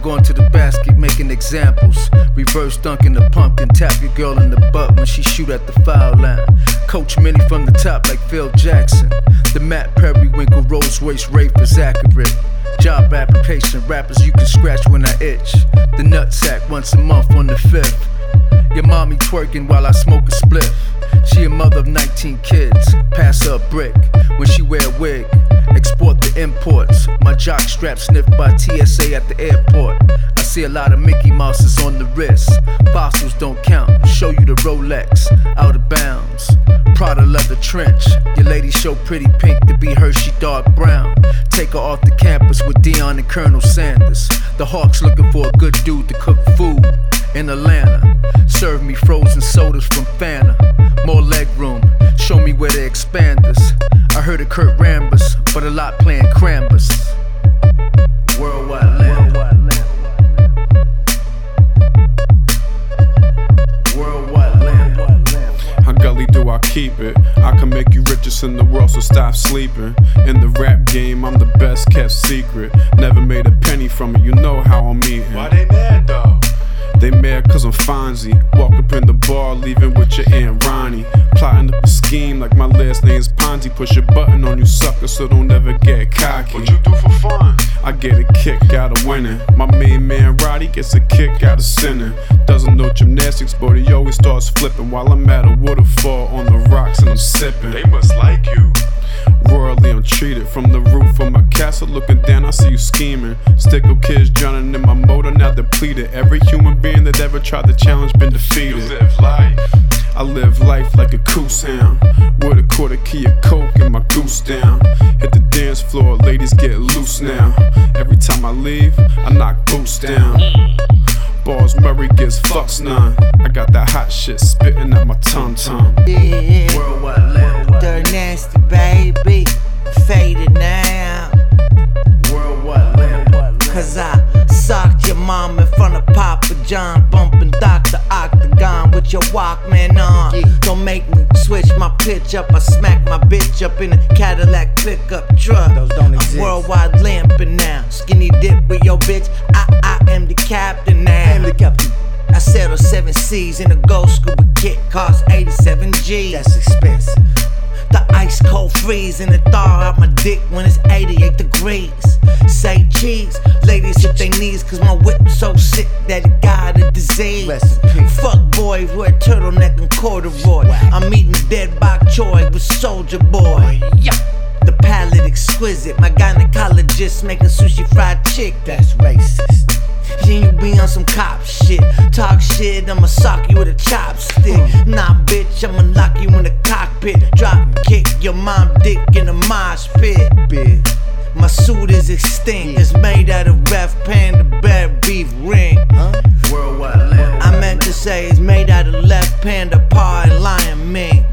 going to the basket, making examples. Reverse dunking the pumpkin, tap your girl in the butt when she shoot at the foul line. Coach Minnie from the top like Phil Jackson. The Matt Periwinkle Rolls Royce Wraith is accurate. Job application, rappers you can scratch when I itch. The nutsack once a month on the 5th. Your mommy twerking while I smoke a spliff. She a mother of 19 kids, pass her a brick. When she wear a wig, export the imports. My jock strap sniffed by TSA at the airport. I see a lot of Mickey Mouses on the wrist. Fossils don't count, show you the Rolex, out of bounds. Prada leather trench, your lady show pretty pink to be Hershey dark brown. Take her off the campus with Dion and Colonel Sanders. The Hawks looking for a good dude to cook food in Atlanta. Serve me frozen sodas from Fanta. More leg room, show me where they expanders. I heard of Kurt Rambis, but a lot playing Crambus. Worldwide lamp. Worldwide lamp. How gully do I keep it? I can make you richest in the world, so stop sleeping. In the rap game, I'm the best kept secret. Never made a penny from it, you know how I'm eating. Why they mad though? They mad cause I'm Fonzie. Walk up in the bar, leaving with your Aunt Ronnie. Plotting up a scheme like my last name's Ponzi. Push a button on you sucker, so don't ever get cocky. What you do for fun? I get a kick out of winning. My main man Roddy gets a kick out of sinning. Doesn't know gymnastics, but he always starts flipping while I'm at a waterfall on the rocks and I'm sipping. They must like you. Royally I'm treated. From the roof of my castle looking down, I see you scheming. Stickle kids drowning in my motor, now depleted. Every human being that ever tried to challenge been defeated. You live life. I live life like a goose hound, with a quarter key of coke and my goose down. Hit the dance floor, ladies get loose now. Every time I leave, I knock boots down. Balls Murray gets fucks none. I got that hot shit spitting at my tum-tum. Yeah, Worldwide lamp. Dirty nasty baby, faded now. Worldwide lamp. Cause I socked your mom in front of Papa John, bumping Dr. Octagon with your Walkman on. Don't make me switch my pitch up. I smack my bitch up in a Cadillac pickup truck. Those don't exist. I'm worldwide lamping now. Skinny dip with your bitch. I am the captain now. I am the captain. I settled 7 C's in a gold scuba kit, cost 87 G's. That's expensive. The ice cold freeze and it thaw out my dick when it's 88 degrees. Say cheese, ladies hit their knees cause my whip so sick that it got a disease. Rest in peace. Fuck boys, wear turtleneck and corduroy. I'm eating dead bok choy with Soldier Boy. The palate exquisite, my gynecologist making sushi fried chick. That's racist. Then you be on some cop shit. Talk shit, I'ma sock you with a chopstick. Nah, bitch, I'ma lock you in the cockpit. Drop kick your mom dick in a mosh pit. Bitch. My suit is extinct. It's made out of Ref Panda bear beef ring. Worldwide lamp. I meant to say it's made out of Left Panda paw and lion mink.